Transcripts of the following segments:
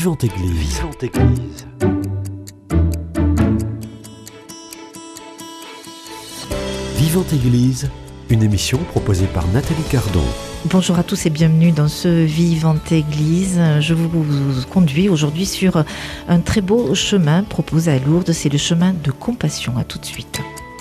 Vivante Église. Vivante Église. Vivante Église, une émission proposée par Nathalie Cardon. Bonjour à tous et bienvenue dans ce Vivante Église. Je vous conduis aujourd'hui sur un très beau chemin proposé à Lourdes. C'est le chemin de compassion. À tout de suite.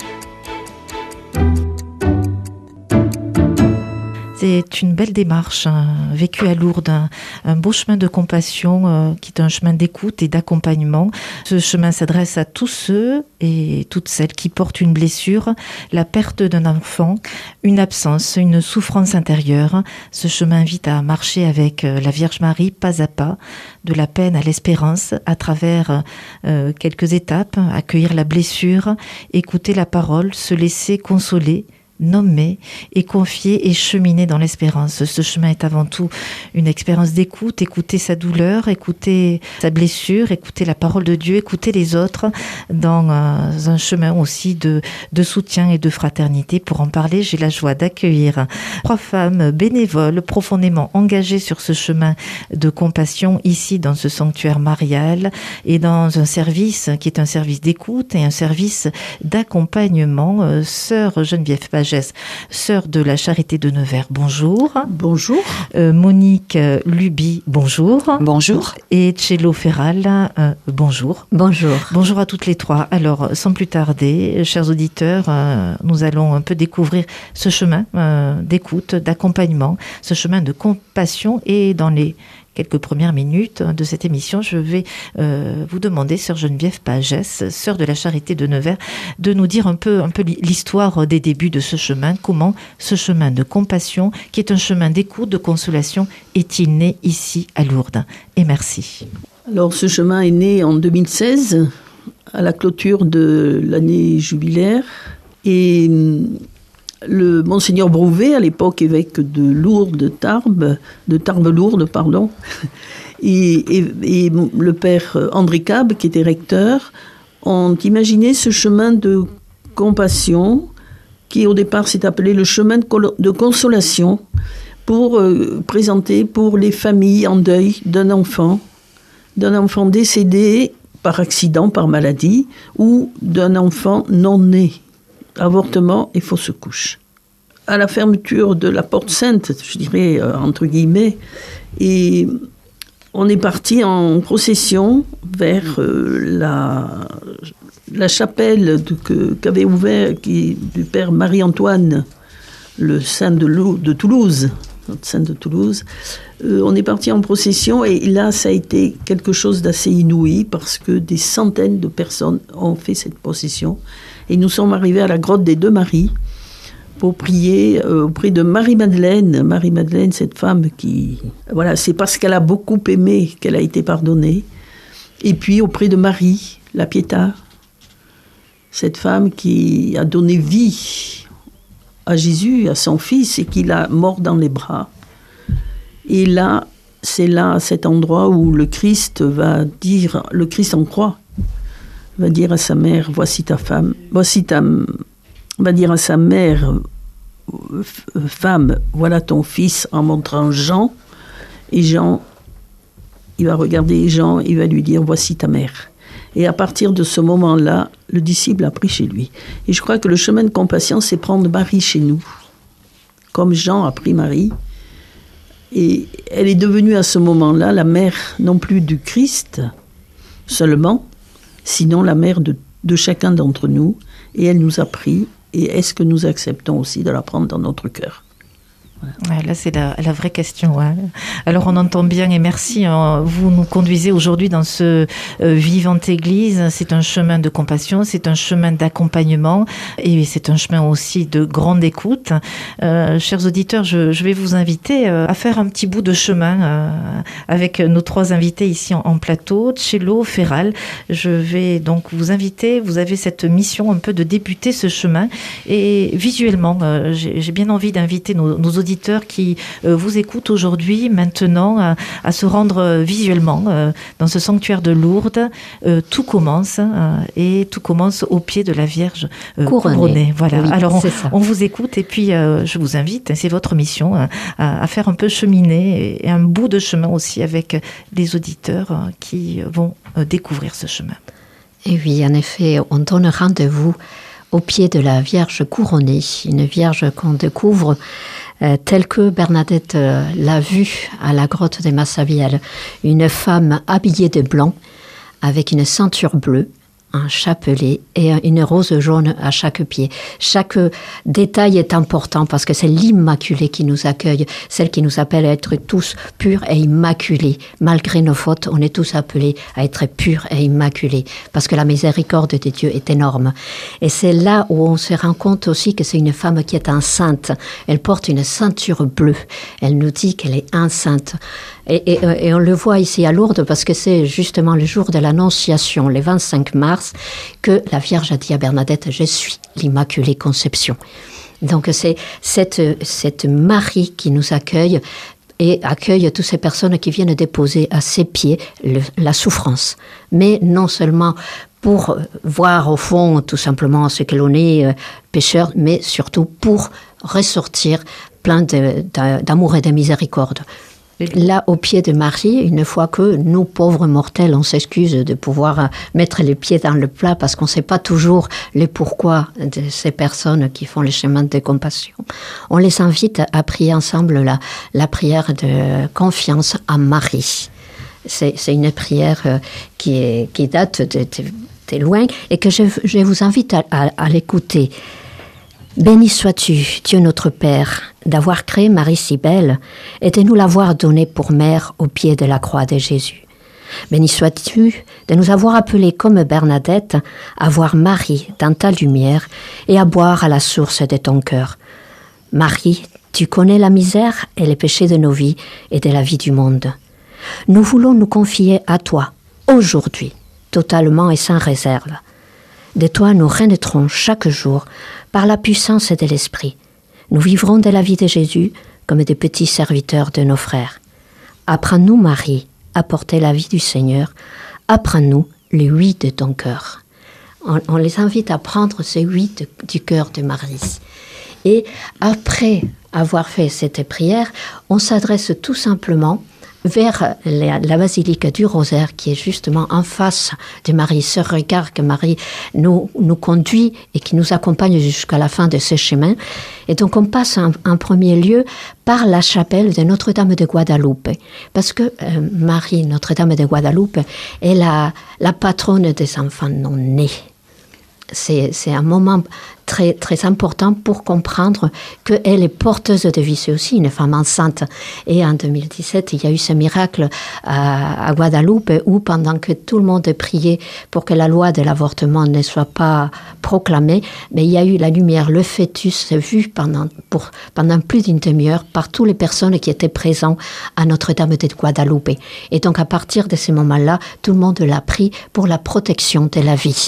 C'est une belle démarche vécue à Lourdes, un beau chemin de compassion qui est un chemin d'écoute et d'accompagnement. Ce chemin s'adresse à tous ceux et toutes celles qui portent une blessure, la perte d'un enfant, une absence, une souffrance intérieure. Ce chemin invite à marcher avec la Vierge Marie pas à pas, de la peine à l'espérance, à travers quelques étapes, accueillir la blessure, écouter la parole, se laisser consoler, nommer et confier et cheminer dans l'espérance. Ce chemin est avant tout une expérience d'écoute, écouter sa douleur, écouter sa blessure, écouter la parole de Dieu, écouter les autres dans un chemin aussi de soutien et de fraternité. Pour en parler, j'ai la joie d'accueillir 3 femmes bénévoles profondément engagées sur ce chemin de compassion ici dans ce sanctuaire marial et dans un service qui est un service d'écoute et un service d'accompagnement. Sœur Geneviève Pagès, sœur de la Charité de Nevers, bonjour. Bonjour. Monique Luby, bonjour. Bonjour. Et Tchello Ferral, bonjour. Bonjour. Bonjour à toutes les 3. Alors, sans plus tarder, chers auditeurs, nous allons un peu découvrir ce chemin d'écoute, d'accompagnement, ce chemin de compassion. Et dans les quelques premières minutes de cette émission, je vais vous demander, sœur Geneviève Pagès, sœur de la Charité de Nevers, de nous dire un peu l'histoire des débuts de ce chemin. Comment ce chemin de compassion, qui est un chemin d'écoute, de consolation, est-il né ici à Lourdes? Et merci. Alors, ce chemin est né en 2016, à la clôture de l'année jubilaire. Et le Monseigneur Brouvet, à l'époque évêque de Lourdes, Tarbes-Lourdes, pardon, et le père André Cab, qui était recteur, ont imaginé ce chemin de compassion, qui au départ s'est appelé le chemin de consolation, pour présenter pour les familles en deuil d'un enfant décédé par accident, par maladie, ou d'un enfant non né. Avortement et fausse couche. À la fermeture de la Porte Sainte, je dirais entre guillemets, et on est parti en procession vers la chapelle qu'avait ouvert du père Marie-Antoine, le saint de Toulouse. Notre saint de Toulouse. On est parti en procession et là, ça a été quelque chose d'assez inouï parce que des centaines de personnes ont fait cette procession. Et nous sommes arrivés à la grotte des Deux Maries pour prier auprès de Marie-Madeleine. Marie-Madeleine, cette femme qui... Voilà, c'est parce qu'elle a beaucoup aimé qu'elle a été pardonnée. Et puis auprès de Marie, la Pietà, cette femme qui a donné vie à Jésus, à son fils, et qu'il a mort dans les bras. Et là, c'est là, à cet endroit où le Christ en croix, va dire à sa mère, voici ta femme, va dire à sa mère, femme, voilà ton fils, en montrant Jean, et Jean, il va regarder Jean, il va lui dire, voici ta mère. Et à partir de ce moment-là, le disciple a pris chez lui. Et je crois que le chemin de compassion, c'est prendre Marie chez nous, comme Jean a pris Marie. Et elle est devenue à ce moment-là la mère, non plus du Christ seulement, sinon la mère de chacun d'entre nous. Et elle nous a pris. Et est-ce que nous acceptons aussi de la prendre dans notre cœur ? Voilà. Là, c'est la vraie question. Hein. Alors, on entend bien et merci. Vous nous conduisez aujourd'hui dans ce Vivante Église. C'est un chemin de compassion, c'est un chemin d'accompagnement et c'est un chemin aussi de grande écoute. Chers auditeurs, je vais vous inviter à faire un petit bout de chemin avec nos 3 invités ici en plateau. Tchello Ferral, je vais donc vous inviter. Vous avez cette mission un peu de débuter ce chemin et visuellement, j'ai bien envie d'inviter nos auditeurs auditeurs qui vous écoutent aujourd'hui, maintenant, à se rendre visuellement dans ce sanctuaire de Lourdes. Tout commence et tout commence au pied de la Vierge couronnée. Voilà. Oui, alors on vous écoute et puis je vous invite, c'est votre mission, à faire un peu cheminer et un bout de chemin aussi avec les auditeurs qui vont découvrir ce chemin. Et oui, en effet, on donne rendez-vous au pied de la Vierge couronnée, une Vierge qu'on découvre telle que Bernadette l'a vue à la grotte des Massabielles, une femme habillée de blanc avec une ceinture bleue, un chapelet et une rose jaune à chaque pied. Chaque détail est important parce que c'est l'Immaculée qui nous accueille, celle qui nous appelle à être tous purs et immaculés. Malgré nos fautes, on est tous appelés à être purs et immaculés parce que la miséricorde de Dieu est énorme. Et c'est là où on se rend compte aussi que c'est une femme qui est enceinte. Elle porte une ceinture bleue. Elle nous dit qu'elle est enceinte. Et on le voit ici à Lourdes parce que c'est justement le jour de l'Annonciation, le 25 mars, que la Vierge a dit à Bernadette « Je suis l'Immaculée Conception ». Donc c'est cette Marie qui nous accueille et accueille toutes ces personnes qui viennent déposer à ses pieds la souffrance. Mais non seulement pour voir au fond tout simplement ce que l'on est pécheur, mais surtout pour ressortir plein d'amour et de miséricorde. Là, au pied de Marie, une fois que nous, pauvres mortels, on s'excuse de pouvoir mettre les pieds dans le plat parce qu'on ne sait pas toujours le pourquoi de ces personnes qui font le chemin de compassion, on les invite à prier ensemble la prière de confiance à Marie. C'est une prière qui date de loin et que je vous invite à l'écouter. Béni sois-tu, Dieu notre Père, d'avoir créé Marie si belle et de nous l'avoir donnée pour mère au pied de la croix de Jésus. Béni sois-tu de nous avoir appelés comme Bernadette à voir Marie dans ta lumière et à boire à la source de ton cœur. Marie, tu connais la misère et les péchés de nos vies et de la vie du monde. Nous voulons nous confier à toi, aujourd'hui, totalement et sans réserve. De toi, nous renaîtrons chaque jour par la puissance de l'Esprit. Nous vivrons de la vie de Jésus comme des petits serviteurs de nos frères. Apprends-nous, Marie, à porter la vie du Seigneur. Apprends-nous le oui de ton cœur. On les invite à prendre ce oui du cœur de Marie. Et après avoir fait cette prière, on s'adresse tout simplement vers la basilique du Rosaire qui est justement en face de Marie, ce regard que Marie nous conduit et qui nous accompagne jusqu'à la fin de ce chemin. Et donc on passe en premier lieu par la chapelle de Notre-Dame de Guadalupe, parce que Marie, Notre-Dame de Guadalupe, est la patronne des enfants non-nés. C'est un moment très, très important pour comprendre qu'elle est porteuse de vie. C'est aussi une femme enceinte. Et en 2017, il y a eu ce miracle à Guadeloupe où, pendant que tout le monde priait pour que la loi de l'avortement ne soit pas proclamée, mais il y a eu la lumière, le fœtus vu pendant plus d'une demi-heure par toutes les personnes qui étaient présentes à Notre-Dame de Guadalupe. Et donc, à partir de ce moment-là, tout le monde l'a pris pour la protection de la vie.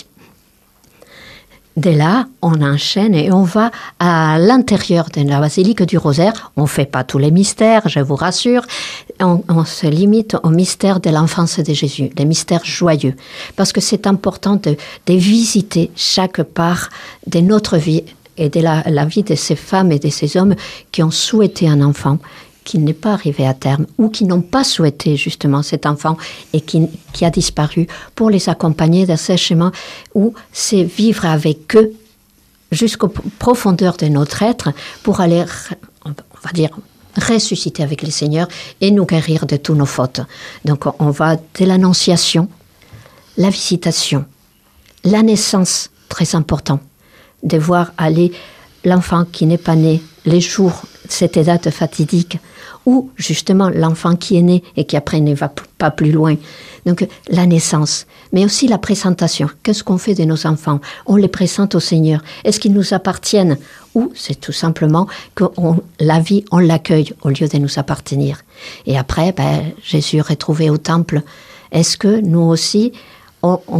De là, on enchaîne et on va à l'intérieur de la basilique du Rosaire. On ne fait pas tous les mystères, je vous rassure. On se limite au mystère de l'enfance de Jésus, les mystères joyeux. Parce que c'est important de visiter chaque part de notre vie et de la vie de ces femmes et de ces hommes qui ont souhaité un enfant, qui n'est pas arrivé à terme ou qui n'ont pas souhaité justement cet enfant et qui a disparu, pour les accompagner dans ce chemin où c'est vivre avec eux jusqu'aux profondeurs de notre être pour aller, on va dire, ressusciter avec le Seigneur et nous guérir de toutes nos fautes. Donc on va de l'annonciation, la visitation, la naissance, très important, de voir aller l'enfant qui n'est pas né, les jours, cette date fatidique, ou justement l'enfant qui est né et qui après ne va pas plus loin. Donc la naissance, mais aussi la présentation. Qu'est-ce qu'on fait de nos enfants? On les présente au Seigneur. Est-ce qu'ils nous appartiennent? Ou c'est tout simplement que la vie, on l'accueille au lieu de nous appartenir. Et après, Jésus retrouvé au temple. Est-ce que nous aussi, on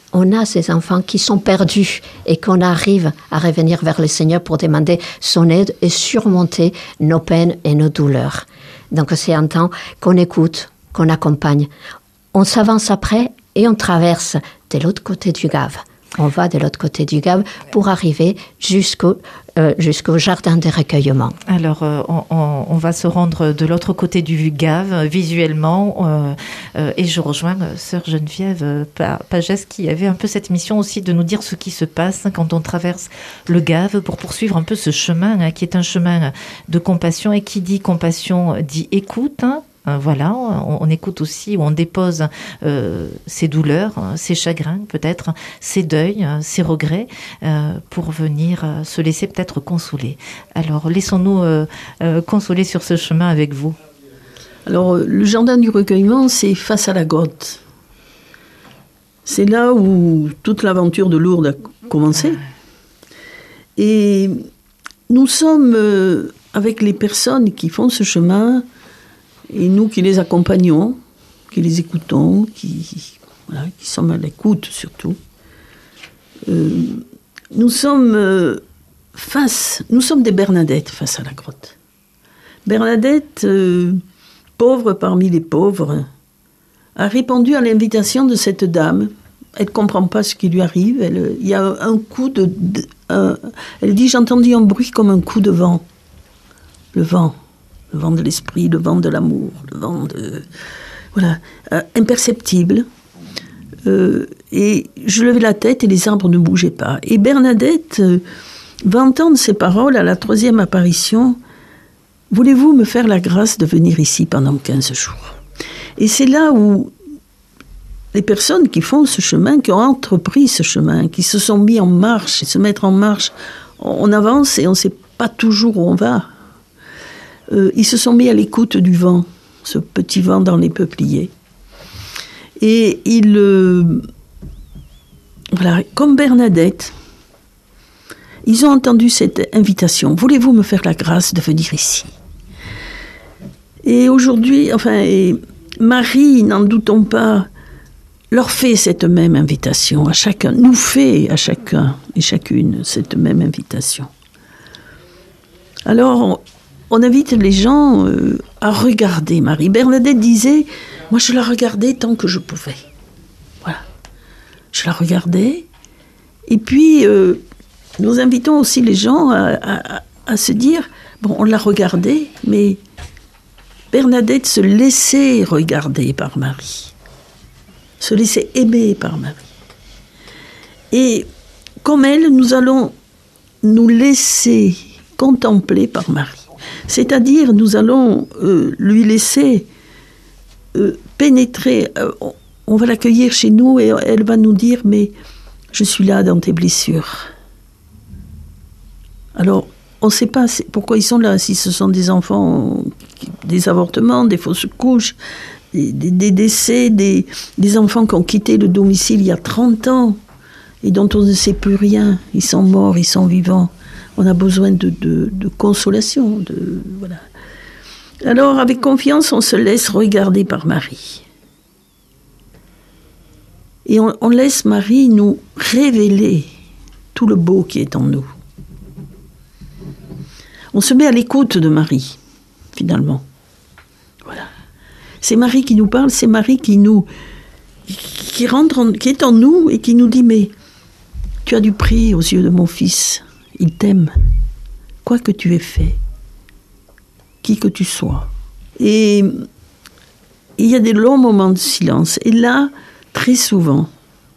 on a ces enfants qui sont perdus et qu'on arrive à revenir vers le Seigneur pour demander son aide et surmonter nos peines et nos douleurs. Donc c'est un temps qu'on écoute, qu'on accompagne. On s'avance après et on traverse de l'autre côté du Gave. On va de l'autre côté du Gave pour arriver jusqu'au jardin de recueillement. Alors, on va se rendre de l'autre côté du Gave, visuellement, et je rejoins sœur Geneviève Pagès, qui avait un peu cette mission aussi de nous dire ce qui se passe quand on traverse le Gave pour poursuivre un peu ce chemin, qui est un chemin de compassion, et qui dit compassion dit écoute. Voilà, on écoute aussi, on dépose ses douleurs, ses chagrins peut-être, ses deuils, ses regrets, pour venir se laisser peut-être consoler. Alors, laissons-nous consoler sur ce chemin avec vous. Alors, le jardin du recueillement, c'est face à la grotte. C'est là où toute l'aventure de Lourdes a commencé. Et nous sommes, avec les personnes qui font ce chemin, et nous qui les accompagnons, qui les écoutons, qui sommes à l'écoute surtout, nous sommes des Bernadettes face à la grotte. Bernadette, pauvre parmi les pauvres, a répondu à l'invitation de cette dame. Elle ne comprend pas ce qui lui arrive. Il y a un coup elle dit, j'ai entendu un bruit comme un coup de vent. Le vent de l'esprit, le vent de l'amour, le vent de... Voilà, imperceptible. Et je levais la tête et les arbres ne bougeaient pas. Et Bernadette va entendre ces paroles à la 3e apparition. « Voulez-vous me faire la grâce de venir ici pendant 15 jours ?» Et c'est là où les personnes qui font ce chemin, qui ont entrepris ce chemin, qui se sont mis en marche, et se mettre en marche, on avance et on ne sait pas toujours où on va. Ils se sont mis à l'écoute du vent, ce petit vent dans les peupliers. Et voilà, comme Bernadette, ils ont entendu cette invitation. Voulez-vous me faire la grâce de venir ici ? Et aujourd'hui, Marie, n'en doutons pas, leur fait cette même invitation à chacun, nous fait à chacun et chacune cette même invitation. Alors, on invite les gens à regarder Marie. Bernadette disait, moi je la regardais tant que je pouvais. Voilà. Je la regardais. Et puis, nous invitons aussi les gens à se dire, bon, on l'a regardée, mais Bernadette se laissait regarder par Marie. Se laissait aimer par Marie. Et comme elle, nous allons nous laisser contempler par Marie. C'est-à-dire, nous allons lui laisser pénétrer. On va l'accueillir chez nous et elle va nous dire, mais je suis là dans tes blessures. Alors, on ne sait pas pourquoi ils sont là, si ce sont des enfants, des avortements, des fausses couches, des décès, des enfants qui ont quitté le domicile il y a 30 ans et dont on ne sait plus rien. Ils sont morts, ils sont vivants. On a besoin de consolation. Voilà. Alors, avec confiance, on se laisse regarder par Marie. Et on laisse Marie nous révéler tout le beau qui est en nous. On se met à l'écoute de Marie, finalement. Voilà. C'est Marie qui nous parle, c'est Marie qui est en nous et qui nous dit, mais tu as du prix aux yeux de mon fils. Il t'aime, quoi que tu aies fait, qui que tu sois. Et il y a des longs moments de silence. Et là, très souvent,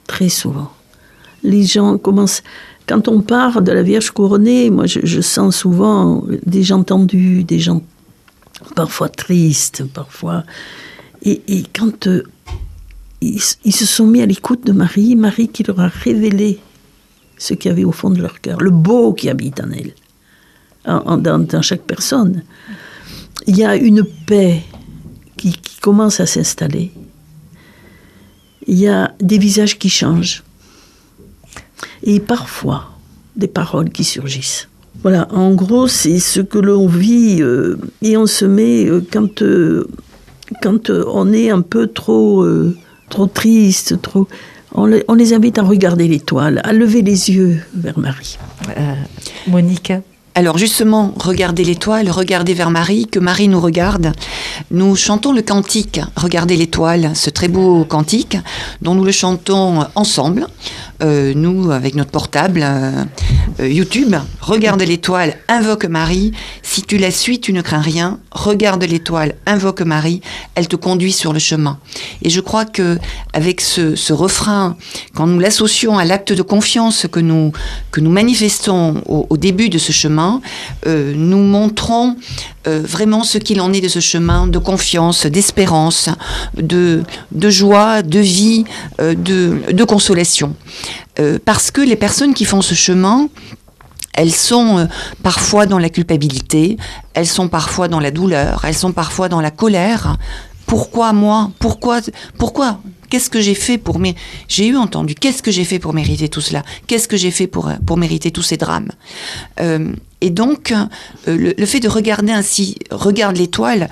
les gens commencent... Quand on part de la Vierge couronnée, moi je sens souvent des gens tendus, des gens parfois tristes, parfois... Et quand ils se sont mis à l'écoute de Marie, Marie qui leur a révélé ce qu'il y avait au fond de leur cœur, le beau qui habite en elle, dans chaque personne. Il y a une paix qui commence à s'installer. Il y a des visages qui changent. Et parfois, des paroles qui surgissent. Voilà, en gros, c'est ce que l'on vit et on se met, quand on est un peu trop triste, On les invite à regarder l'étoile, à lever les yeux vers Marie. Monique. Alors justement, regardez l'étoile, regardez vers Marie, que Marie nous regarde. Nous chantons le cantique « Regardez l'étoile », ce très beau cantique dont nous le chantons ensemble, nous avec notre portable, YouTube. Regarde l'étoile, invoque Marie. Si tu la suis, tu ne crains rien. Regarde l'étoile, invoque Marie. Elle te conduit sur le chemin. Et je crois que avec ce refrain, quand nous l'associons à l'acte de confiance que nous manifestons au début de ce chemin, nous montrons vraiment ce qu'il en est de ce chemin de confiance, d'espérance, de joie, de vie, de consolation. Parce que les personnes qui font ce chemin, elles sont parfois dans la culpabilité, elles sont parfois dans la douleur, elles sont parfois dans la colère. Pourquoi moi ? Pourquoi ? Qu'est-ce que j'ai fait pour J'ai entendu, qu'est-ce que j'ai fait pour mériter tout cela ? Qu'est-ce que j'ai fait pour mériter tous ces drames ? Et donc, le fait de regarder ainsi, regarde l'étoile,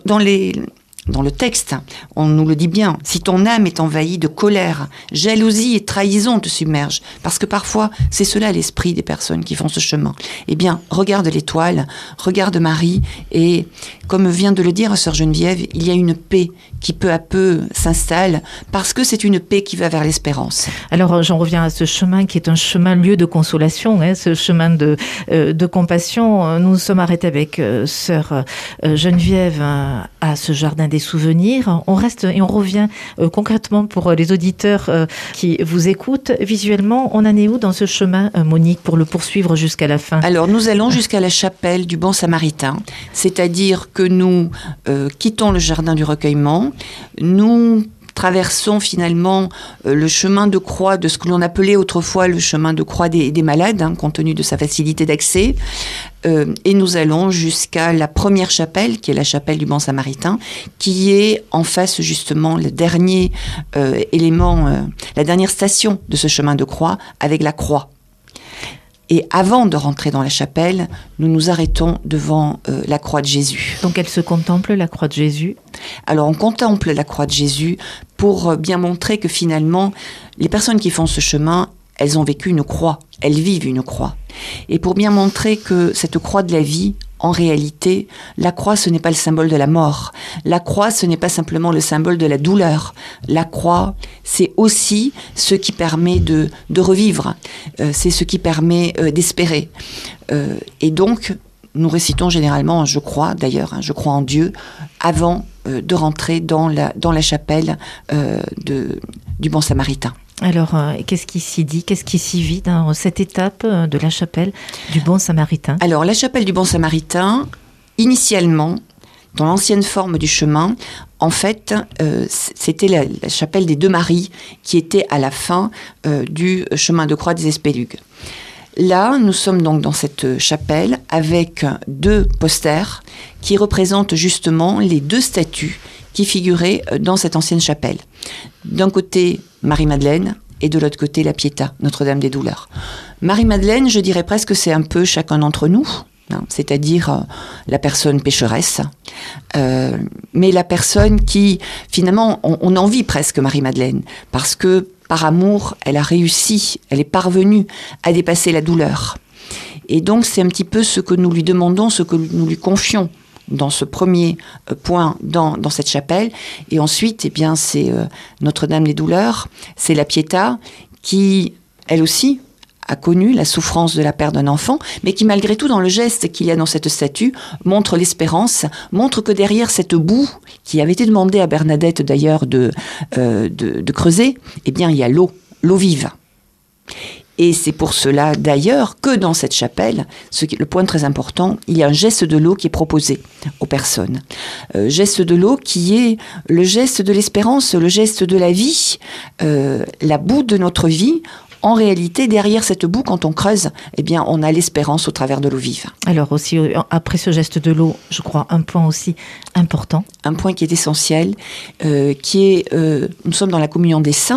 dans le texte, on nous le dit bien, si ton âme est envahie de colère, jalousie et trahison te submergent, parce que parfois, c'est cela l'esprit des personnes qui font ce chemin. Eh bien, regarde l'étoile, regarde Marie, et comme vient de le dire Sœur Geneviève, il y a une paix qui peu à peu s'installe, parce que c'est une paix qui va vers l'espérance. Alors, j'en reviens à ce chemin qui est un chemin lieu de consolation, ce chemin de compassion. Nous nous sommes arrêtés avec Sœur Geneviève à ce jardin des souvenirs. On reste et on revient concrètement pour les auditeurs qui vous écoutent. Visuellement, on en est où dans ce chemin, Monique, pour le poursuivre jusqu'à la fin ? Alors, nous allons jusqu'à la chapelle du Bon Samaritain, c'est-à-dire que nous quittons le jardin du recueillement, nous traversons finalement le chemin de croix de ce que l'on appelait autrefois le chemin de croix des malades, compte tenu de sa facilité d'accès, et nous allons jusqu'à la première chapelle, qui est la chapelle du Bon Samaritain, qui est en face justement le dernier élément, la dernière station de ce chemin de croix, avec la croix. Et avant de rentrer dans la chapelle, nous nous arrêtons devant la croix de Jésus. Donc elle se contemple, la croix de Jésus ? Alors on contemple la croix de Jésus pour bien montrer que finalement, les personnes qui font ce chemin, elles ont vécu une croix, elles vivent une croix. Et pour bien montrer que cette croix de la vie, en réalité, la croix, ce n'est pas le symbole de la mort. La croix, ce n'est pas simplement le symbole de la douleur. La croix, c'est aussi ce qui permet de revivre. C'est ce qui permet d'espérer. Et donc, nous récitons généralement, je crois d'ailleurs, je crois en Dieu, avant de rentrer dans la chapelle du Bon Samaritain. Alors, qu'est-ce qui s'y dit, qu'est-ce qui s'y vit dans cette étape de la chapelle du Bon Samaritain ? Alors, la chapelle du Bon Samaritain, initialement, dans l'ancienne forme du chemin, en fait, c'était la chapelle des Deux Maries qui était à la fin du chemin de croix des Espélugues. Là, nous sommes donc dans cette chapelle avec deux posters qui représentent justement les deux statues qui figuraient dans cette ancienne chapelle. D'un côté, Marie-Madeleine, et de l'autre côté, la Pietà, Notre-Dame des Douleurs. Marie-Madeleine, je dirais presque, c'est un peu chacun d'entre nous, c'est-à-dire la personne pécheresse, mais la personne qui, finalement, on envie presque Marie-Madeleine, parce que par amour, elle a réussi, elle est parvenue à dépasser la douleur. Et donc, c'est un petit peu ce que nous lui demandons, ce que nous lui confions dans ce premier point dans cette chapelle. Et ensuite, eh bien, c'est Notre-Dame des Douleurs, c'est la Pietà qui, elle aussi, a connu la souffrance de la perte d'un enfant, mais qui, malgré tout, dans le geste qu'il y a dans cette statue, montre l'espérance, montre que derrière cette boue, qui avait été demandée à Bernadette d'ailleurs de creuser, eh bien, il y a l'eau vive. Et c'est pour cela, d'ailleurs, que dans cette chapelle, le point très important, il y a un geste de l'eau qui est proposé aux personnes. Geste de l'eau qui est le geste de l'espérance, le geste de la vie, la boue de notre vie. En réalité, derrière cette boue, quand on creuse, eh bien, on a l'espérance au travers de l'eau vive. Alors aussi, après ce geste de l'eau, je crois, un point aussi important. Un point qui est essentiel, qui est, nous sommes dans la communion des saints,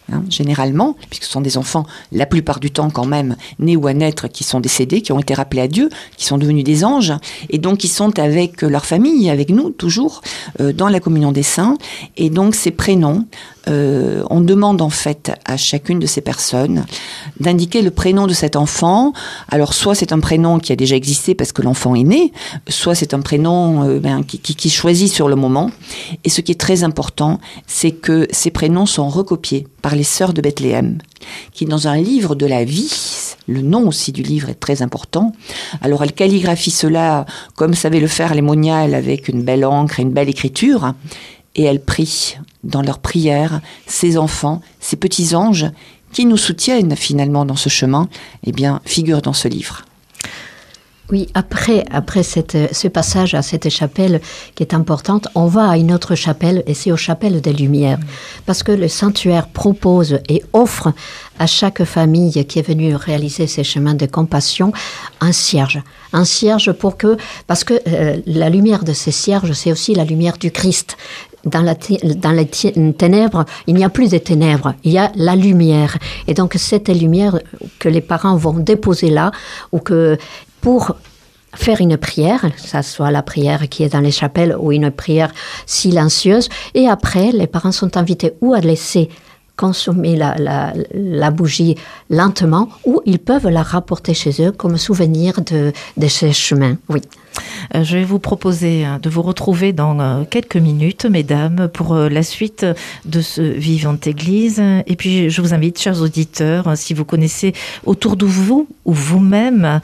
généralement, puisque ce sont des enfants, la plupart du temps quand même, nés ou à naître, qui sont décédés, qui ont été rappelés à Dieu, qui sont devenus des anges, et donc ils sont avec leur famille, avec nous, toujours, dans la communion des saints. Et donc ces prénoms, on demande en fait à chacune de ces personnes d'indiquer le prénom de cet enfant. Alors soit c'est un prénom qui a déjà existé parce que l'enfant est né, soit c'est un prénom qui choisit sur le moment. Et ce qui est très important, c'est que ces prénoms sont recopiés par les sœurs de Bethléem, qui dans un livre de la vie, le nom aussi du livre est très important. Alors elles calligraphient cela comme savaient le faire les moniales, avec une belle encre et une belle écriture. Et elles prient dans leurs prières ces enfants, ces petits anges qui nous soutiennent finalement dans ce chemin, figurent dans ce livre. Oui, après ce passage à cette chapelle qui est importante, on va à une autre chapelle, et c'est aux chapelles des Lumières. Parce que le sanctuaire propose et offre à chaque famille qui est venue réaliser ces chemins de compassion un cierge. Un cierge parce que la lumière de ces cierges, c'est aussi la lumière du Christ. Dans les ténèbres, il n'y a plus de ténèbres, il y a la lumière. Et donc cette lumière que les parents vont déposer là, ou que pour faire une prière, que ce soit la prière qui est dans les chapelles ou une prière silencieuse, et après les parents sont invités ou à laisser consommer la bougie lentement, ou ils peuvent la rapporter chez eux comme souvenir de ces chemins. Oui. Je vais vous proposer de vous retrouver dans quelques minutes, mesdames, pour la suite de ce Vivante Église. Et puis, je vous invite, chers auditeurs, si vous connaissez autour de vous ou vous-même,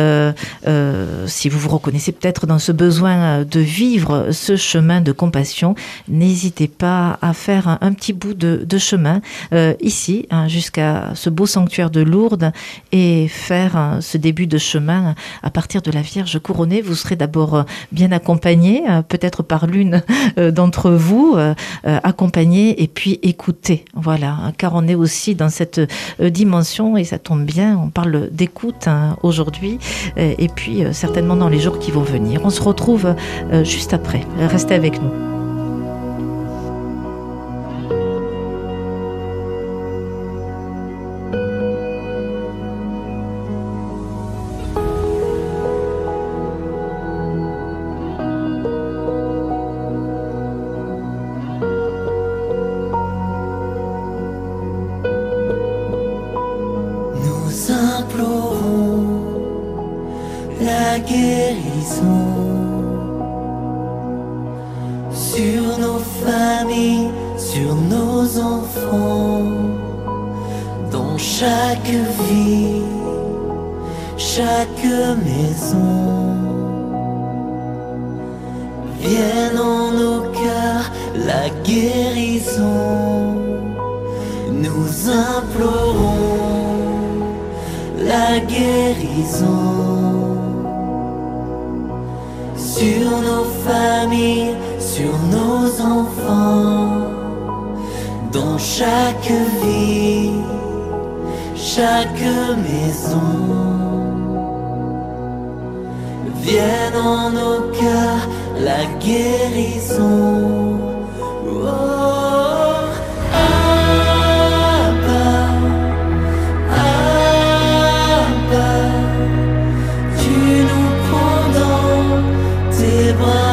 si vous vous reconnaissez peut-être dans ce besoin de vivre ce chemin de compassion, n'hésitez pas à faire un petit bout de chemin ici, jusqu'à ce beau sanctuaire de Lourdes, et faire ce début de chemin à partir de la Vierge couronnée. Vous serez d'abord bien accompagné, peut-être par l'une d'entre vous, accompagné et puis écouté. Voilà, car on est aussi dans cette dimension, et ça tombe bien, on parle d'écoute aujourd'hui, et puis certainement dans les jours qui vont venir. On se retrouve juste après. Restez avec nous. Sur nos familles, sur nos enfants, dans chaque vie, chaque maison. Vienne en nos cœurs la guérison. Nous implorons la guérison. Sur nos familles, sur nos enfants, dans chaque vie, chaque maison. Vienne en nos cœurs la guérison. Oh, Abba, Abba, tu nous prends dans tes bras.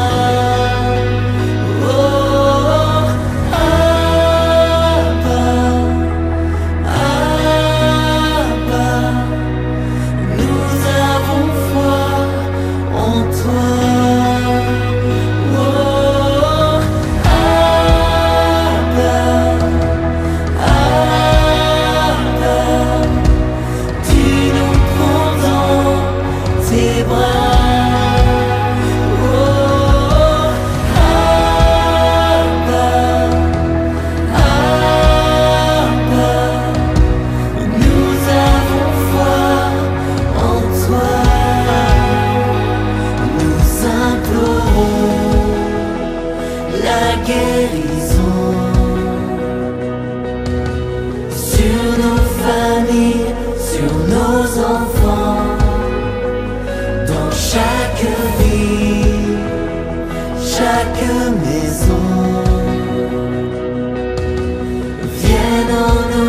Chaque maison, vienne en nous.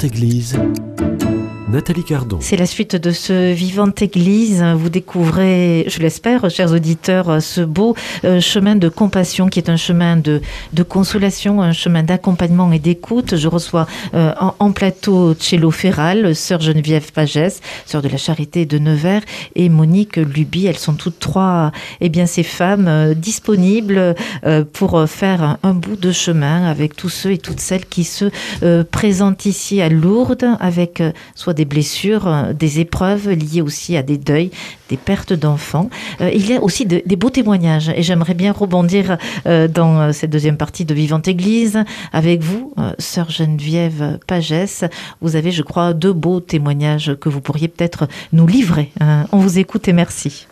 Vivante Église, Nathalie Cardon. C'est la suite de ce Vivante Église. Vous découvrez, je l'espère, chers auditeurs, ce beau chemin de compassion qui est un chemin de consolation, un chemin d'accompagnement et d'écoute. Je reçois en plateau Tchélo Ferral, sœur Geneviève Pagès, sœur de la Charité de Nevers, et Monique Luby. Elles sont toutes trois, ces femmes disponibles pour faire un bout de chemin avec tous ceux et toutes celles qui se présentent ici à Lourdes avec soit des blessures, des épreuves liées aussi à des deuils, des pertes d'enfants. Il y a aussi des beaux témoignages et j'aimerais bien rebondir dans cette deuxième partie de Vivante Église avec vous, sœur Geneviève Pagès. Vous avez, je crois, 2 beaux témoignages que vous pourriez peut-être nous livrer. On vous écoute et merci.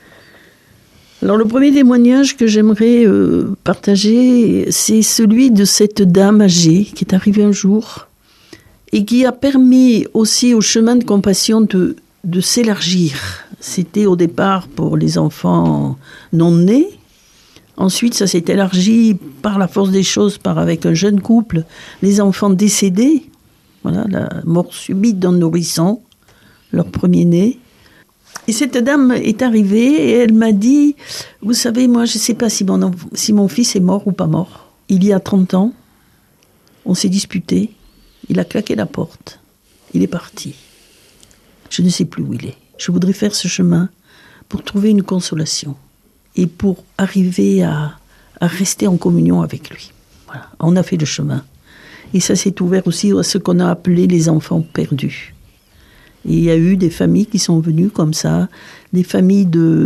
Alors le premier témoignage que j'aimerais partager, c'est celui de cette dame âgée qui est arrivée un jour et qui a permis aussi au chemin de compassion de s'élargir. C'était au départ pour les enfants non nés. Ensuite, ça s'est élargi par la force des choses, avec un jeune couple, les enfants décédés. Voilà, la mort subite d'un nourrisson, leur premier-né. Et cette dame est arrivée et elle m'a dit, vous savez, moi je ne sais pas si mon fils est mort ou pas mort. Il y a 30 ans, on s'est disputé. Il a claqué la porte. Il est parti. Je ne sais plus où il est. Je voudrais faire ce chemin pour trouver une consolation et pour arriver à rester en communion avec lui. Voilà. On a fait le chemin. Et ça s'est ouvert aussi à ce qu'on a appelé les enfants perdus. Et il y a eu des familles qui sont venues comme ça, des familles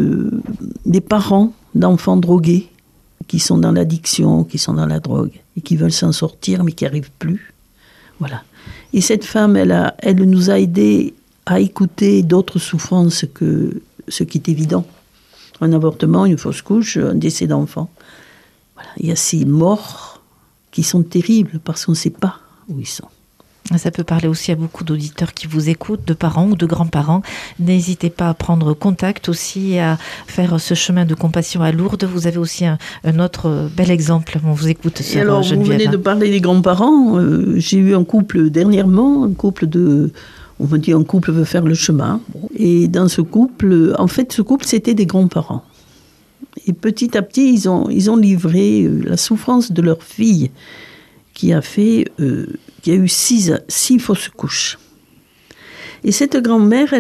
des parents d'enfants drogués qui sont dans l'addiction, qui sont dans la drogue et qui veulent s'en sortir mais qui n'y arrivent plus. Voilà. Et cette femme, elle nous a aidés à écouter d'autres souffrances que ce qui est évident. Un avortement, une fausse couche, un décès d'enfant. Voilà. Il y a ces morts qui sont terribles parce qu'on ne sait pas où ils sont. Ça peut parler aussi à beaucoup d'auditeurs qui vous écoutent, de parents ou de grands-parents. N'hésitez pas à prendre contact aussi et à faire ce chemin de compassion à Lourdes. Vous avez aussi un autre bel exemple. On vous écoute, sœur Geneviève. Alors, vous venez de parler des grands-parents. J'ai eu un couple dernièrement, on me dit un couple veut faire le chemin. Et dans ce couple, c'était des grands-parents. Et petit à petit, ils ont livré la souffrance de leur fille qui a eu 6 fausses couches. Et cette grand-mère,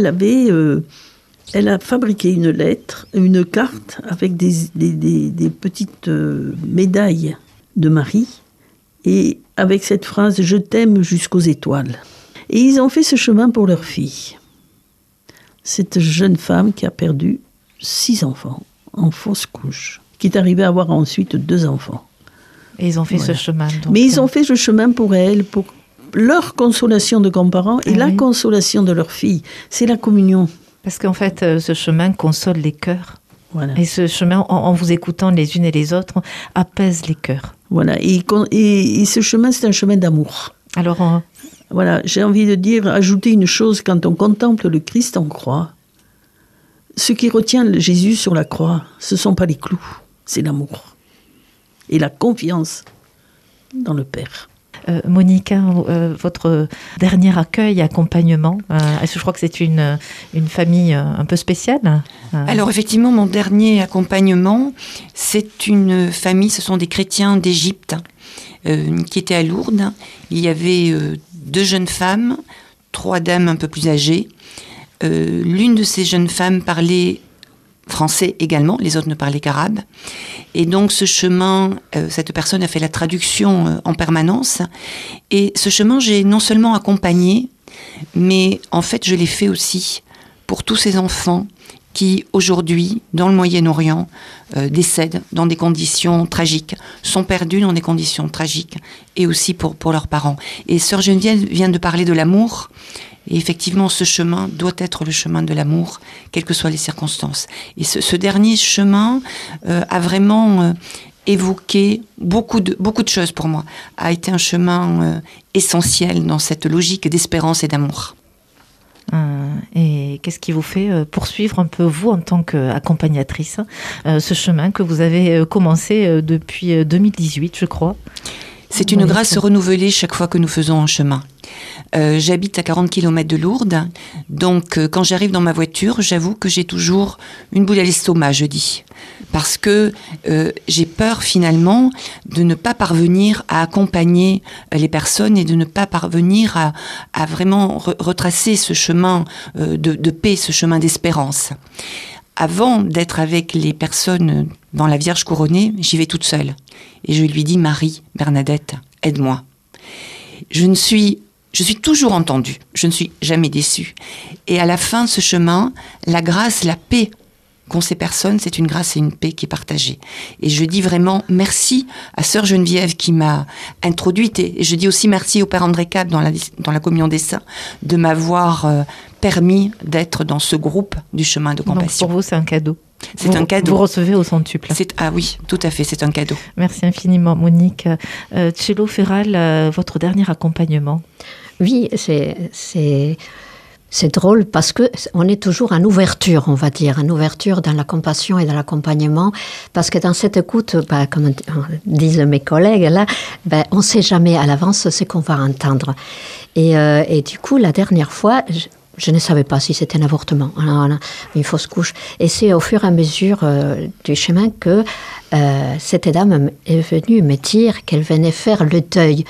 elle a fabriqué une carte avec des petites médailles de Marie, et avec cette phrase « Je t'aime jusqu'aux étoiles ». Et ils ont fait ce chemin pour leur fille. Cette jeune femme qui a perdu 6 enfants en fausse couche, qui est arrivée à avoir ensuite 2 enfants. Et ils ont fait ce chemin. Mais ils ont fait ce chemin pour elle, pour leur consolation de grands-parents et la consolation de leur fille. C'est la communion. Parce qu'en fait, ce chemin console les cœurs. Voilà. Et ce chemin, en vous écoutant les unes et les autres, apaise les cœurs. Voilà. Et ce chemin, c'est un chemin d'amour. Alors, voilà, j'ai envie de dire, ajouter une chose, quand on contemple le Christ en croix, ce qui retient Jésus sur la croix, ce ne sont pas les clous, c'est l'amour. Et la confiance dans le Père. Monica, votre dernier accueil, accompagnement, je crois que c'est une famille un peu spéciale. Alors effectivement, mon dernier accompagnement, c'est une famille, ce sont des chrétiens d'Égypte qui étaient à Lourdes. Il y avait 2 jeunes femmes, 3 dames un peu plus âgées. L'une de ces jeunes femmes parlait français également, les autres ne parlaient qu'arabe. Et donc ce chemin, cette personne a fait la traduction en permanence. Et ce chemin, j'ai non seulement accompagné, mais en fait je l'ai fait aussi pour tous ces enfants qui aujourd'hui, dans le Moyen-Orient, décèdent dans des conditions tragiques, sont perdus dans des conditions tragiques, et aussi pour leurs parents. Et sœur Geneviève vient de parler de l'amour. Et effectivement, ce chemin doit être le chemin de l'amour, quelles que soient les circonstances. Et ce dernier chemin a vraiment évoqué beaucoup de choses pour moi, a été un chemin essentiel dans cette logique d'espérance et d'amour. Et qu'est-ce qui vous fait poursuivre un peu, vous, en tant qu'accompagnatrice, ce chemin que vous avez commencé depuis 2018, je crois? C'est une grâce renouvelée chaque fois que nous faisons un chemin. J'habite à 40 km de Lourdes, donc quand j'arrive dans ma voiture, j'avoue que j'ai toujours une boule à l'estomac, je dis. Parce que j'ai peur finalement de ne pas parvenir à accompagner les personnes et de ne pas parvenir à vraiment retracer ce chemin de paix, ce chemin d'espérance. Avant d'être avec les personnes dans la Vierge couronnée, j'y vais toute seule. Et je lui dis, Marie, Bernadette, aide-moi. Je suis toujours entendue, je ne suis jamais déçue. Et à la fin de ce chemin, la grâce, la paix qu'ont ces personnes, c'est une grâce et une paix qui est partagée. Et je dis vraiment merci à Sœur Geneviève qui m'a introduite, et je dis aussi merci au Père André Cap dans la communion des saints de m'avoir permis d'être dans ce groupe du chemin de compassion. Donc pour vous, c'est un cadeau. C'est un cadeau. Vous recevez au centuple. Ah oui, tout à fait, c'est un cadeau. Merci infiniment, Monique. Cello Ferral, votre dernier accompagnement. Oui, c'est drôle parce que on est toujours en ouverture, on va dire, en ouverture dans la compassion et dans l'accompagnement, parce que dans cette écoute, comme disent mes collègues là, on ne sait jamais à l'avance ce qu'on va entendre. Et du coup, la dernière fois, je ne savais pas si c'était un avortement, une fausse couche. Et c'est au fur et à mesure du chemin que cette dame est venue me dire qu'elle venait faire le deuil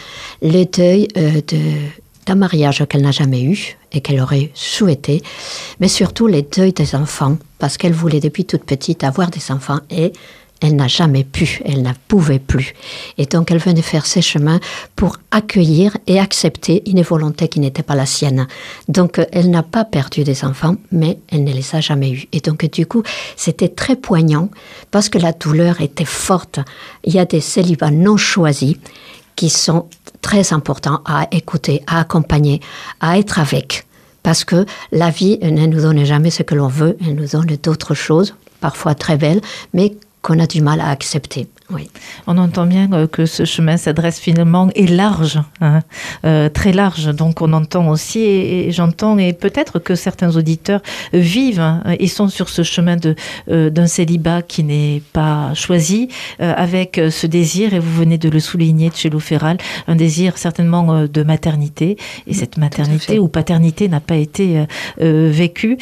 d'un mariage qu'elle n'a jamais eu et qu'elle aurait souhaité, mais surtout les deuils des enfants, parce qu'elle voulait depuis toute petite avoir des enfants et elle n'a jamais pu, elle ne pouvait plus. Et donc elle venait faire ses chemins pour accueillir et accepter une volonté qui n'était pas la sienne. Donc elle n'a pas perdu des enfants, mais elle ne les a jamais eus. Et donc du coup, c'était très poignant, parce que la douleur était forte. Il y a des célibats non choisis qui sont très importants à écouter, à accompagner, à être avec. Parce que la vie ne nous donne jamais ce que l'on veut, elle nous donne d'autres choses, parfois très belles, mais qu'on a du mal à accepter. Oui. On entend bien que ce chemin s'adresse finalement, est large, très large. Donc on entend aussi, et j'entends, et peut-être que certains auditeurs vivent et sont sur ce chemin d'un célibat qui n'est pas choisi, avec ce désir, et vous venez de le souligner, Cello Ferral, un désir certainement de maternité, et cette maternité ou paternité n'a pas été vécue.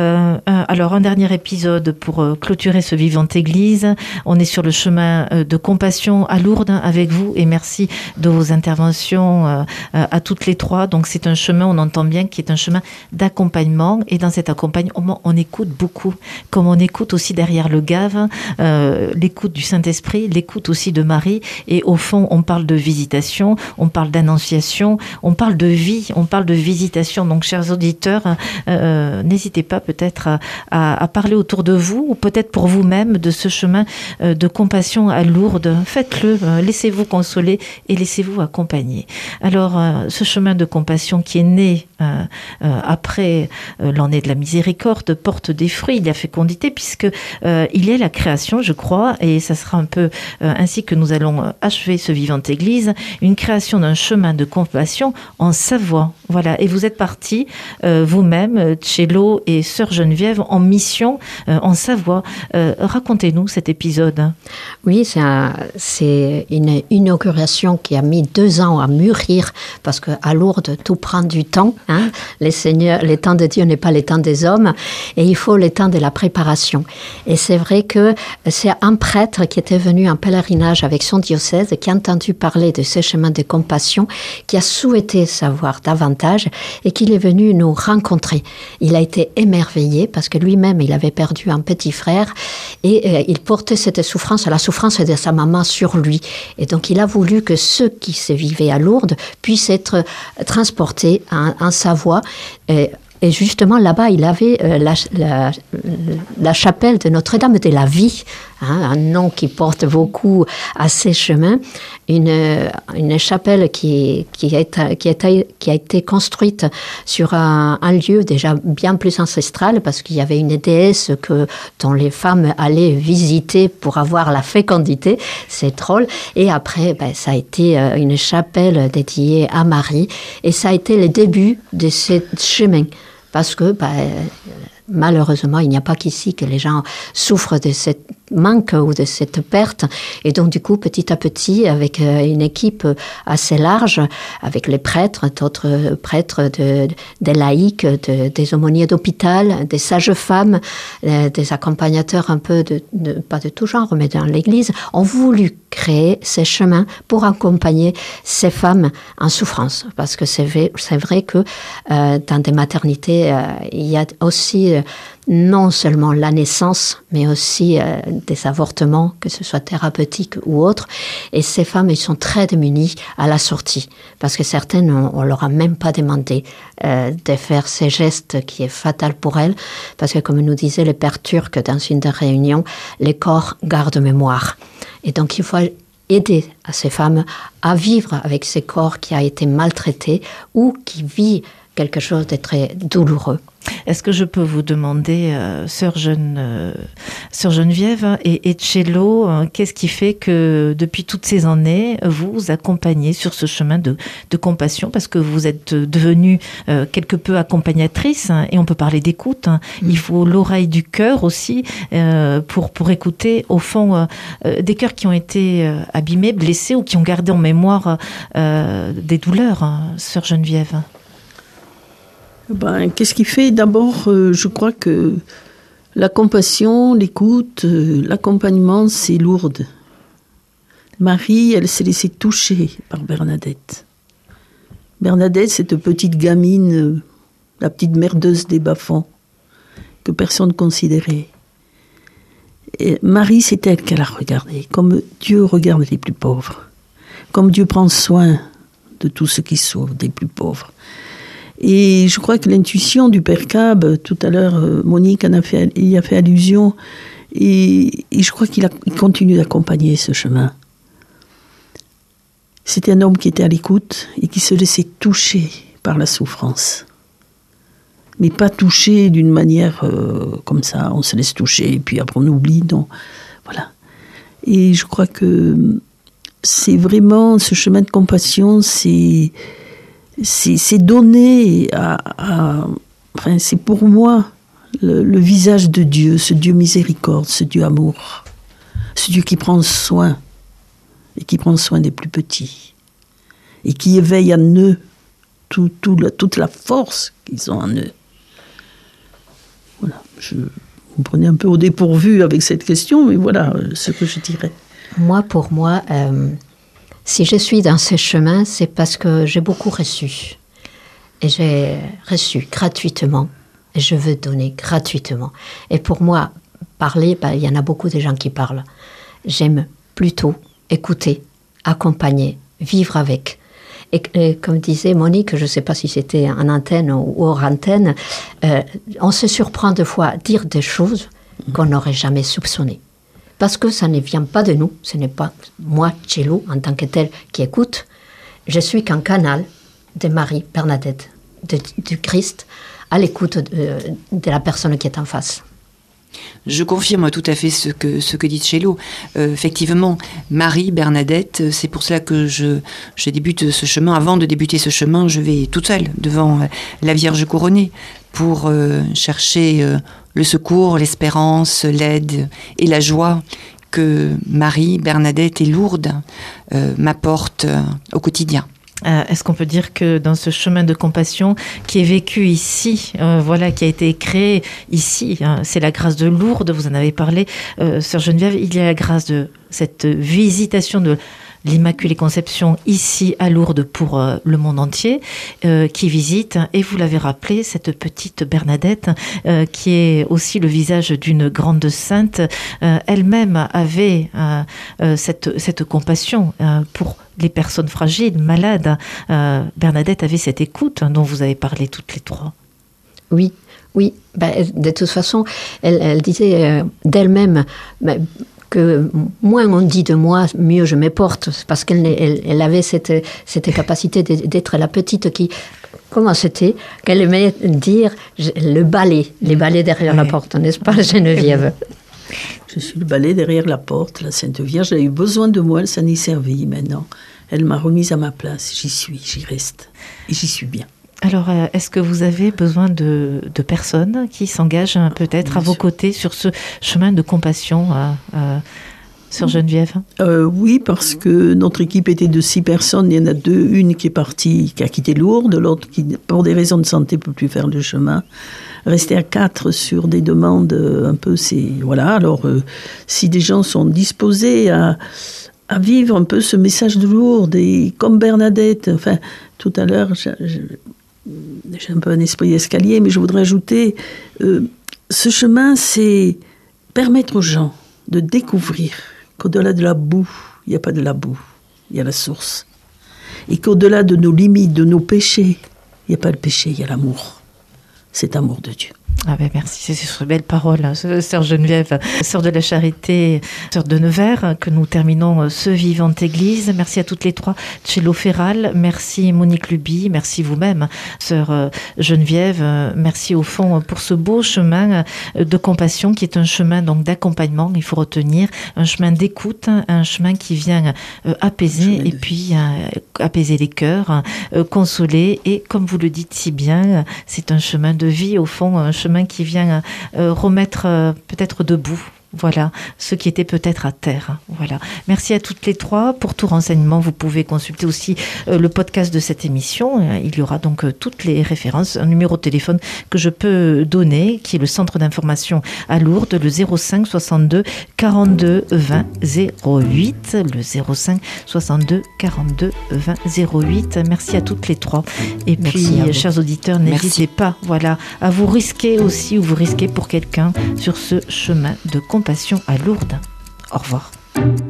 Alors un dernier épisode pour clôturer ce Vivante Église. On est sur le chemin de compassion à Lourdes avec vous, et merci de vos interventions à toutes les trois. Donc c'est un chemin, on entend bien, qui est un chemin d'accompagnement, et dans cet accompagnement on écoute beaucoup, comme on écoute aussi derrière le gave, l'écoute du Saint-Esprit, l'écoute aussi de Marie, et au fond on parle de visitation, on parle d'annonciation, on parle de vie, on parle de visitation. Donc chers auditeurs, n'hésitez pas peut-être à parler autour de vous, ou peut-être pour vous-même, de ce chemin de compassion à Lourdes. Faites-le, laissez-vous consoler et laissez-vous accompagner. Alors, ce chemin de compassion qui est né après l'année de la miséricorde porte des fruits, il y a fécondité, puisque il y a la création, je crois, et ça sera un peu ainsi que nous allons achever ce Vivante Église, une création d'un chemin de compassion en Savoie. Voilà, et vous êtes partis vous-même, Cello et Sœur Geneviève, en mission en Savoie. Racontez-nous cet épisode. Oui, c'est une inauguration qui a mis 2 ans à mûrir, parce qu'à Lourdes, tout prend du temps. Les temps de Dieu n'est pas les temps des hommes, et il faut le temps de la préparation. Et c'est vrai que c'est un prêtre qui était venu en pèlerinage avec son diocèse, qui a entendu parler de ce chemin de compassion, qui a souhaité savoir davantage, et qui est venu nous rencontrer. Il a été émerveillé, parce que lui-même, il avait perdu un petit frère, et il portait cette souffrance, la souffrance de sa maman sur lui. Et donc, il a voulu que ceux qui se vivaient à Lourdes puissent être transportés en Savoie. Et justement, là-bas, il avait la chapelle de Notre-Dame de la Vie, un nom qui porte beaucoup à ces chemins, une chapelle qui a été construite sur un lieu déjà bien plus ancestral, parce qu'il y avait une déesse dont les femmes allaient visiter pour avoir la fécondité. C'est drôle. Et après, ça a été une chapelle dédiée à Marie, et ça a été le début de ce chemin. Parce que malheureusement, il n'y a pas qu'ici que les gens souffrent de cette manque ou de cette perte. Et donc, du coup, petit à petit, avec une équipe assez large, avec les prêtres, d'autres prêtres, des laïcs, des aumôniers d'hôpital, des sages-femmes, des accompagnateurs un peu pas de tout genre, mais dans l'Église, ont voulu créer ces chemins pour accompagner ces femmes en souffrance. Parce que c'est vrai que dans des maternités, il y a aussi non seulement la naissance, mais aussi des avortements, que ce soit thérapeutiques ou autres. Et ces femmes, elles sont très démunies à la sortie, parce que certaines, on leur a même pas demandé de faire ces gestes qui est fatal pour elles, parce que comme nous disait le père turc dans une des réunions, les corps gardent mémoire. Et donc il faut aider à ces femmes à vivre avec ces corps qui a été maltraité ou qui vit quelque chose de très douloureux. Est-ce que je peux vous demander, Sœur Geneviève et Cello, qu'est-ce qui fait que depuis toutes ces années, vous accompagnez sur ce chemin de compassion, parce que vous êtes devenue quelque peu accompagnatrice, et on peut parler d'écoute. Il faut l'oreille du cœur aussi pour écouter, au fond, des cœurs qui ont été abîmés, blessés, ou qui ont gardé en mémoire des douleurs, Sœur Geneviève. Qu'est-ce qui fait? D'abord, je crois que la compassion, l'écoute, l'accompagnement, c'est Lourdes. Marie, elle s'est laissée toucher par Bernadette. Bernadette, cette petite gamine, la petite merdeuse des bas-fonds, que personne ne considérait. Et Marie, c'est elle qu'elle a regardé, comme Dieu regarde les plus pauvres, comme Dieu prend soin de tous ceux qui souffrent, des plus pauvres. Et je crois que l'intuition du Père Cab, tout à l'heure, Monique y a fait allusion, et je crois qu'il continue d'accompagner ce chemin. C'était un homme qui était à l'écoute et qui se laissait toucher par la souffrance. Mais pas toucher d'une manière comme ça, on se laisse toucher et puis après on oublie, non. Voilà. Et je crois que c'est vraiment ce chemin de compassion, c'est donner enfin, c'est pour moi le visage de Dieu, ce Dieu miséricorde, ce Dieu amour, ce Dieu qui prend soin, et qui prend soin des plus petits, et qui éveille en eux toute la force qu'ils ont en eux. Voilà, vous prenez un peu au dépourvu avec cette question, mais voilà ce que je dirais. Pour moi, si je suis dans ce chemin, c'est parce que j'ai beaucoup reçu. Et j'ai reçu gratuitement. Et je veux donner gratuitement. Et pour moi, parler, il y en a beaucoup de gens qui parlent. J'aime plutôt écouter, accompagner, vivre avec. Et comme disait Monique, je ne sais pas si c'était en antenne ou hors antenne, on se surprend des fois à dire des choses qu'on n'aurait jamais soupçonnées. Parce que ça ne vient pas de nous, ce n'est pas moi, Cello, en tant que tel, qui écoute. Je suis qu'un canal de Marie, Bernadette, du Christ, à l'écoute de la personne qui est en face. Je confirme tout à fait ce que dit Cello. Effectivement, Marie, Bernadette, c'est pour cela que je débute ce chemin. Avant de débuter ce chemin, je vais toute seule devant la Vierge couronnée pour chercher le secours, l'espérance, l'aide et la joie que Marie, Bernadette et Lourdes m'apportent au quotidien. Est-ce qu'on peut dire que dans ce chemin de compassion qui est vécu ici, qui a été créé ici, c'est la grâce de Lourdes, vous en avez parlé, Sœur Geneviève, il y a la grâce de cette visitation de l'Immaculée Conception ici à Lourdes pour le monde entier, qui visite, et vous l'avez rappelé, cette petite Bernadette, qui est aussi le visage d'une grande sainte, elle-même avait cette compassion pour les personnes fragiles, malades. Bernadette avait cette écoute dont vous avez parlé toutes les trois. Oui. De toute façon, elle disait d'elle-même que moins on dit de moi, mieux je me porte, parce qu'elle avait cette capacité d'être la petite qui... Comment c'était? Qu'elle aimait dire les balais derrière la porte, n'est-ce pas, Geneviève? Je suis le balai derrière la porte, la Sainte Vierge a eu besoin de moi, elle s'en est servie maintenant. Elle m'a remise à ma place, j'y reste, et j'y suis bien. Alors, est-ce que vous avez besoin de personnes qui s'engagent peut-être à vos côtés sur ce chemin de compassion, Sœur Geneviève? Oui, parce que notre équipe était de 6 personnes. Il y en a 2, une qui est partie, qui a quitté Lourdes, l'autre qui, pour des raisons de santé, ne peut plus faire le chemin. Rester à 4 sur des demandes un peu, c'est... Voilà, alors si des gens sont disposés à vivre un peu ce message de Lourdes, et comme Bernadette, enfin, tout à l'heure, j'ai un peu un esprit escalier, mais je voudrais ajouter, ce chemin, c'est permettre aux gens de découvrir qu'au-delà de la boue, il n'y a pas de la boue, il y a la source. Et qu'au-delà de nos limites, de nos péchés, il n'y a pas le péché, il y a l'amour. C'est amour de Dieu. Ah ben merci, c'est sur belle parole, hein, Sœur Geneviève, Sœur de la Charité, Sœur de Nevers, que nous terminons ce Vivante Église. Merci à toutes les 3, Cello Ferral, merci Monique Luby, merci vous-même, Sœur Geneviève, merci au fond pour ce beau chemin de compassion qui est un chemin donc d'accompagnement, il faut retenir, un chemin d'écoute, un chemin qui vient apaiser et puis apaiser les cœurs, consoler, et comme vous le dites si bien, c'est un chemin de vie au fond, un chemin qui vient remettre peut-être debout, voilà, ceux qui étaient peut-être à terre. Voilà. Merci à toutes les 3. Pour tout renseignement, vous pouvez consulter aussi le podcast de cette émission. Il y aura donc toutes les références, un numéro de téléphone que je peux donner, qui est le centre d'information à Lourdes, le 05 62 42 20 08, le 05 62 42 20 08. Merci à toutes les 3. Et puis, chers auditeurs, n'hésitez pas, voilà, à vous risquer aussi, ou vous risquez pour quelqu'un sur ce chemin de compassion à Lourdes. Au revoir.